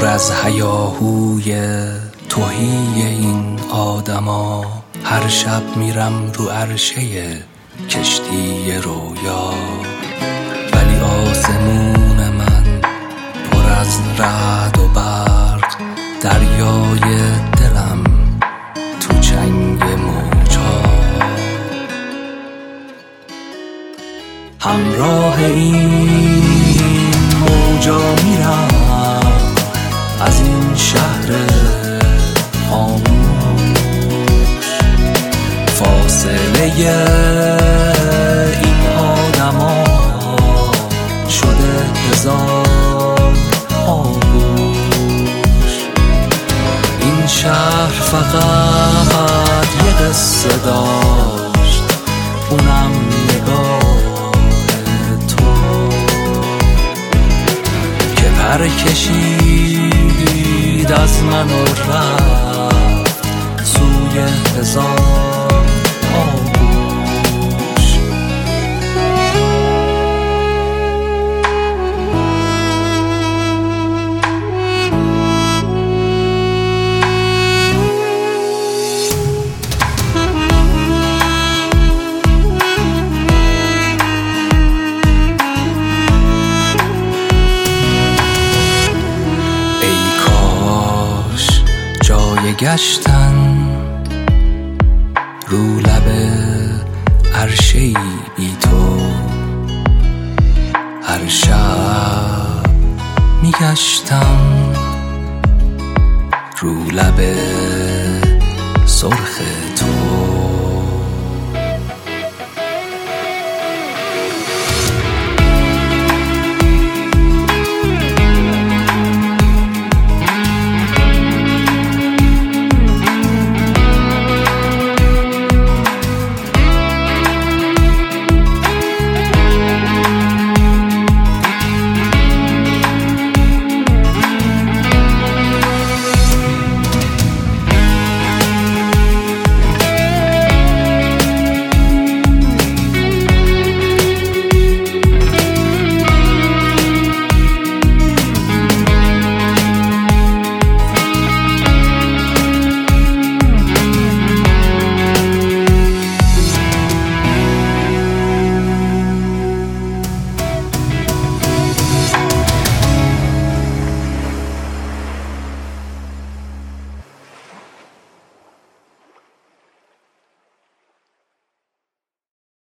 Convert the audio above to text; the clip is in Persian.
از هیاهوی تهی این آدما هر شب میرم رو عرشه کشتی رویا، ولی آسمون من پر از رعد و برق، دریای دلم تو چنگ موجا. همراه این موجا میرم از این شهر خاموش، فاصله این آدما شده هزار آغوش. این شهر فقط یه قصه داشت، اونم نگاه تو که پر کشید از من و رفت سوی هزار آغوش. ای کاش جای گشتن رو لب عرشه‌ای بی تو، هر شب میگشتم رو لب سرخ